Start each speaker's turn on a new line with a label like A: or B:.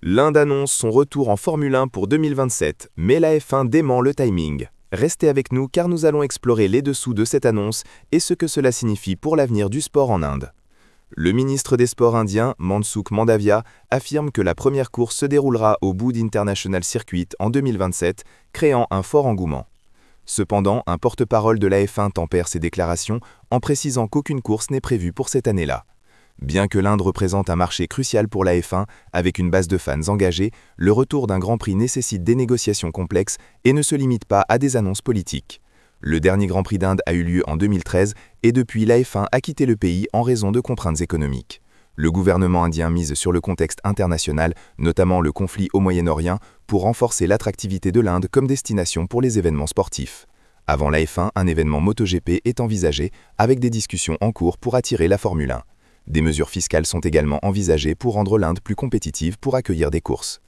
A: L'Inde annonce son retour en Formule 1 pour 2027, mais la F1 dément le timing. Restez avec nous car nous allons explorer les dessous de cette annonce et ce que cela signifie pour l'avenir du sport en Inde. Le ministre des Sports indien, Mansukh Mandavia, affirme que la première course se déroulera au Boud International Circuit en 2027, créant un fort engouement. Cependant, un porte-parole de la F1 tempère ses déclarations en précisant qu'aucune course n'est prévue pour cette année-là. Bien que l'Inde représente un marché crucial pour la F1, avec une base de fans engagés, le retour d'un Grand Prix nécessite des négociations complexes et ne se limite pas à des annonces politiques. Le dernier Grand Prix d'Inde a eu lieu en 2013 et depuis la F1 a quitté le pays en raison de contraintes économiques. Le gouvernement indien mise sur le contexte international, notamment le conflit au Moyen-Orient, pour renforcer l'attractivité de l'Inde comme destination pour les événements sportifs. Avant la F1, un événement MotoGP est envisagé, avec des discussions en cours pour attirer la Formule 1. Des mesures fiscales sont également envisagées pour rendre l'Inde plus compétitive pour accueillir des courses.